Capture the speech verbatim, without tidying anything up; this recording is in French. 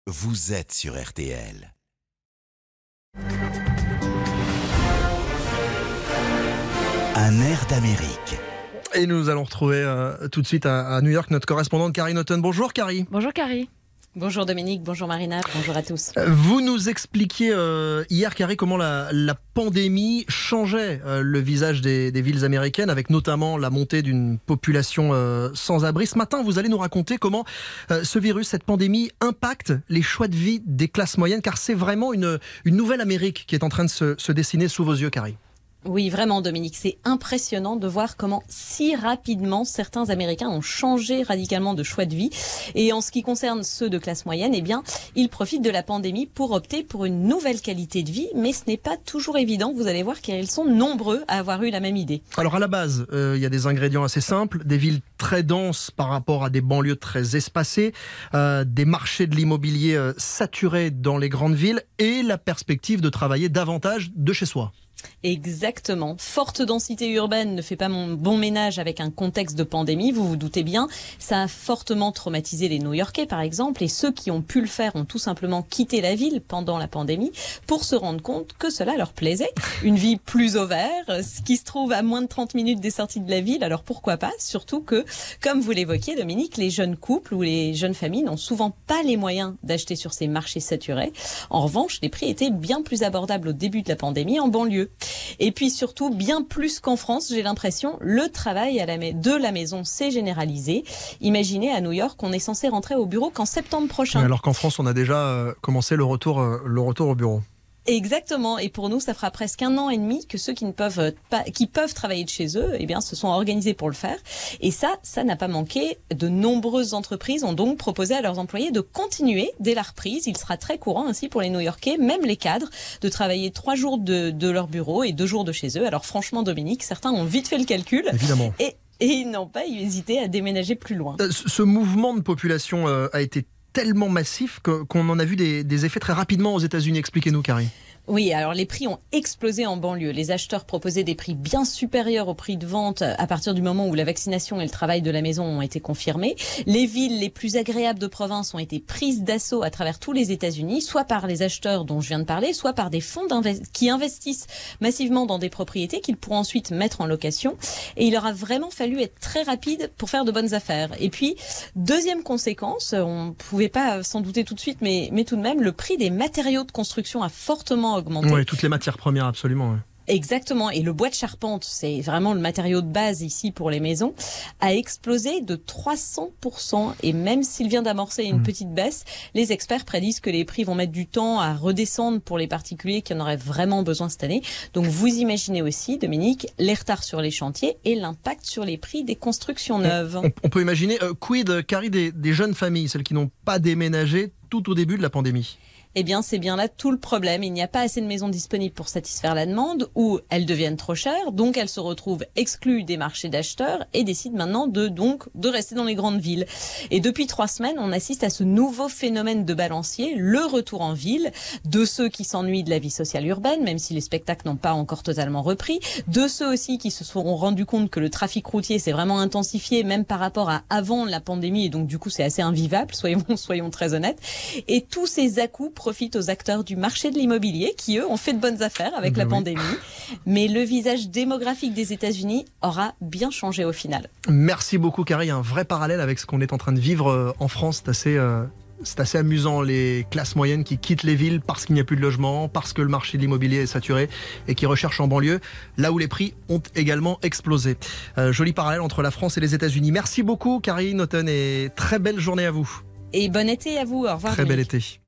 vous êtes sur R T L. Un air d'Amérique. Et nous allons retrouver euh, tout de suite à, à New York notre correspondante Carrie Naughton. Bonjour Carrie. Bonjour Carrie. Bonjour Dominique, bonjour Marina, bonjour à tous. Vous nous expliquiez euh, hier, Carrie, comment la, la pandémie changeait euh, le visage des, des villes américaines, avec notamment la montée d'une population euh, sans abri. Ce matin, vous allez nous raconter comment euh, ce virus, cette pandémie, impacte les choix de vie des classes moyennes, car c'est vraiment une, une nouvelle Amérique qui est en train de se, se dessiner sous vos yeux, Carrie. Oui, vraiment Dominique, c'est impressionnant de voir comment si rapidement certains Américains ont changé radicalement de choix de vie. Et en ce qui concerne ceux de classe moyenne, eh bien, ils profitent de la pandémie pour opter pour une nouvelle qualité de vie. Mais ce n'est pas toujours évident, vous allez voir, car ils sont nombreux à avoir eu la même idée. Alors à la base, euh, il y a des ingrédients assez simples, des villes très denses par rapport à des banlieues très espacées, euh, des marchés de l'immobilier euh, saturés dans les grandes villes et la perspective de travailler davantage de chez soi. Exactement. Forte densité urbaine ne fait pas mon bon ménage avec un contexte de pandémie, vous vous doutez bien. Ça a fortement traumatisé les New-Yorkais, par exemple, et ceux qui ont pu le faire ont tout simplement quitté la ville pendant la pandémie pour se rendre compte que cela leur plaisait. Une vie plus au vert, ce qui se trouve à moins de trente minutes des sorties de la ville, alors pourquoi pas? Surtout que, comme vous l'évoquiez, Dominique, les jeunes couples ou les jeunes familles n'ont souvent pas les moyens d'acheter sur ces marchés saturés. En revanche, les prix étaient bien plus abordables au début de la pandémie en banlieue. Et puis surtout, bien plus qu'en France, j'ai l'impression, le travail à la ma- de la maison s'est généralisé. Imaginez, à New York, on est censé rentrer au bureau qu'en septembre prochain. Alors qu'en France, on a déjà euh, commencé le retour, euh, le retour au bureau. Exactement. Et pour nous, ça fera presque un an et demi que ceux qui ne peuvent pas, qui peuvent travailler de chez eux, eh bien, se sont organisés pour le faire. Et ça, ça n'a pas manqué. De nombreuses entreprises ont donc proposé à leurs employés de continuer dès la reprise. Il sera très courant ainsi pour les New-Yorkais, même les cadres, de travailler trois jours de, de leur bureau et deux jours de chez eux. Alors franchement, Dominique, certains ont vite fait le calcul. Évidemment. Et, et ils n'ont pas hésité à déménager plus loin. Euh, ce mouvement de population euh, a été tellement massif que, qu'on en a vu des, des effets très rapidement aux États-Unis. Expliquez-nous, Carrie. Oui, alors les prix ont explosé en banlieue. Les acheteurs proposaient des prix bien supérieurs au prix de vente à partir du moment où la vaccination et le travail de la maison ont été confirmés. Les villes les plus agréables de province ont été prises d'assaut à travers tous les États-Unis, soit par les acheteurs dont je viens de parler, soit par des fonds d'invest- qui investissent massivement dans des propriétés qu'ils pourront ensuite mettre en location. Et il leur a vraiment fallu être très rapide pour faire de bonnes affaires. Et puis, deuxième conséquence, on ne pouvait pas s'en douter tout de suite, mais, mais tout de même, le prix des matériaux de construction a fortement augmenté. Oui, toutes les matières premières, absolument. Ouais. Exactement. Et le bois de charpente, c'est vraiment le matériau de base ici pour les maisons, a explosé de trois cents pour cent. Et même s'il vient d'amorcer une mmh. petite baisse, les experts prédisent que les prix vont mettre du temps à redescendre pour les particuliers qui en auraient vraiment besoin cette année. Donc vous imaginez aussi, Dominique, les retards sur les chantiers et l'impact sur les prix des constructions neuves. On, on peut imaginer, euh, quid, Carrie, des, des jeunes familles, celles qui n'ont pas déménagé tout au début de la pandémie? Eh bien, c'est bien là tout le problème. Il n'y a pas assez de maisons disponibles pour satisfaire la demande, ou elles deviennent trop chères, donc elles se retrouvent exclues des marchés d'acheteurs et décident maintenant de donc de rester dans les grandes villes. Et depuis trois semaines, on assiste à ce nouveau phénomène de balancier, le retour en ville, de ceux qui s'ennuient de la vie sociale urbaine, même si les spectacles n'ont pas encore totalement repris, de ceux aussi qui se seront rendus compte que le trafic routier s'est vraiment intensifié, même par rapport à avant la pandémie, et donc du coup c'est assez invivable, soyons, soyons très honnêtes. Et tous ces à-coups profitent aux acteurs du marché de l'immobilier qui, eux, ont fait de bonnes affaires avec ben la oui. pandémie. Mais le visage démographique des États-Unis aura bien changé au final. Merci beaucoup, Carrie. Il y a un vrai parallèle avec ce qu'on est en train de vivre en France. C'est assez, euh, c'est assez amusant. Les classes moyennes qui quittent les villes parce qu'il n'y a plus de logement, parce que le marché de l'immobilier est saturé et qui recherchent en banlieue, là où les prix ont également explosé. Euh, joli parallèle entre la France et les États-Unis. Merci beaucoup, Carrie Naughton, et très belle journée à vous. Et bon été à vous. Au revoir. Très bel été.